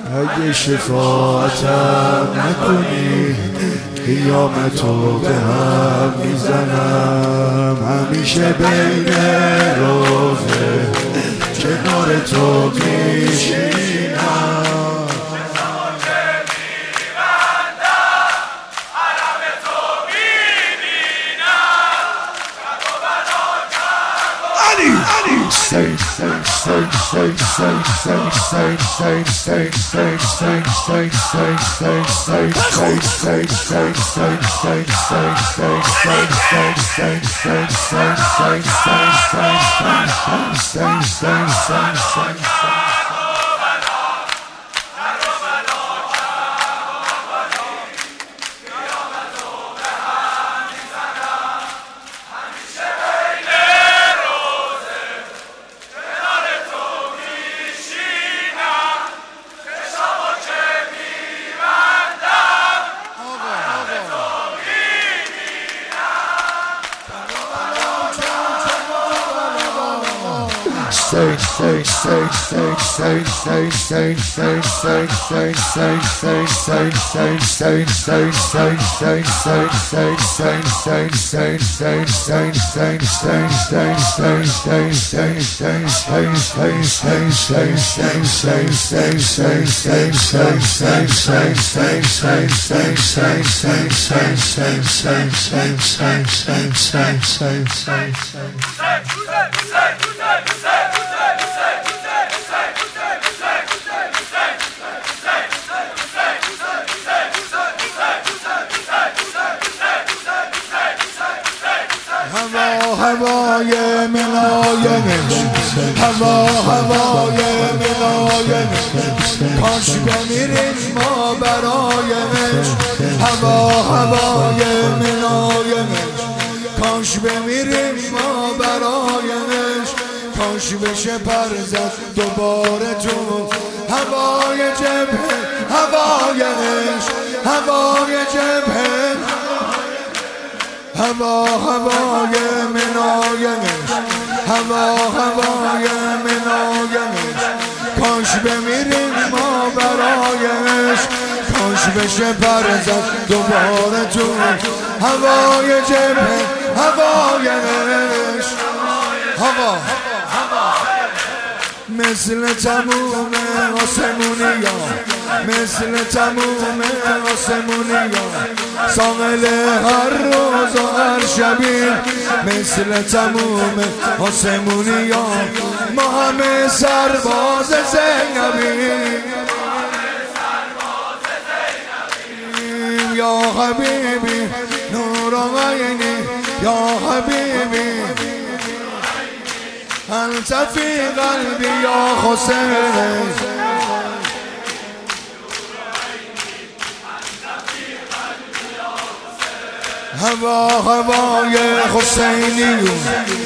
اگه شفاعتم نکنی قیامتو به هم میزنم. همیشه بین روزه کنار تو میشینم. هوای ملایمش، هوای ملایمش، کاش بمیریم ما برایمش. هوای ملایمش، کاش بمیریم ما برایمش. کاش بشه پر زد دوباره تو هوای جبهه، هوایش، هوای جبهه، هوای منایمش، هوای منایمش. کاش بمیریم ما برایش، کاش بشه پر زد دوباره تو هوای جبهه، هوایش. هوا مثل تموم آسمونیا، مثل تموم آسمونیا، ساقل هر روز و هر شبی، مثل تموم آسمونیا، ما همه سرباز زینبی. یا حبیبی نور عینی، یا حبیبی انت فی قلبی یا حسین. هوای حسینیون،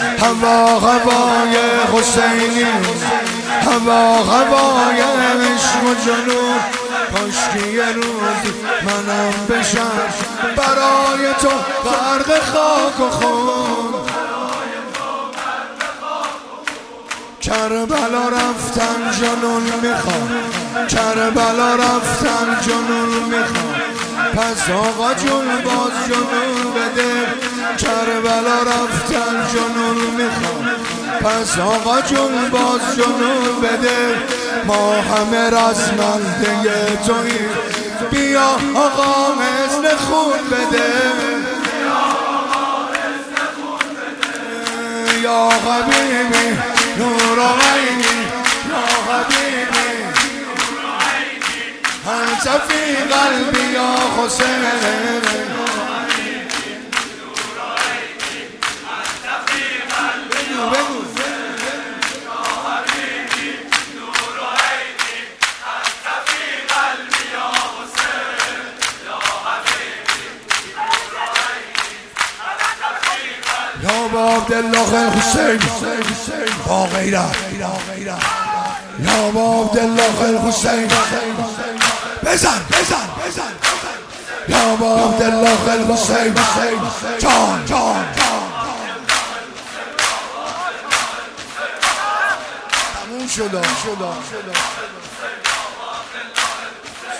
هوای حسینیون، هوای عشق و جنون. کاش که یه روزی منم بشم برای تو غرق خاک و خون. کربلا رفتن جنون میخوام، کربلا رفتن جنون میخوام، پس آقا جون باز جنون بده. کربلا رفتن جنون میخوام، پس آقا جون باز جنون بده. ما همه رزمنده توییم، بیا آقا مثل خون بده. یا حبیبی نور عینی، یا حبیبی انت فی قلبی یا حسین. یا با عبدالله الحسین با غیرت، یا با عبدالله الحسین بزن بزن بزن، یا با عبدالله الحسین جان جان. تموم شد.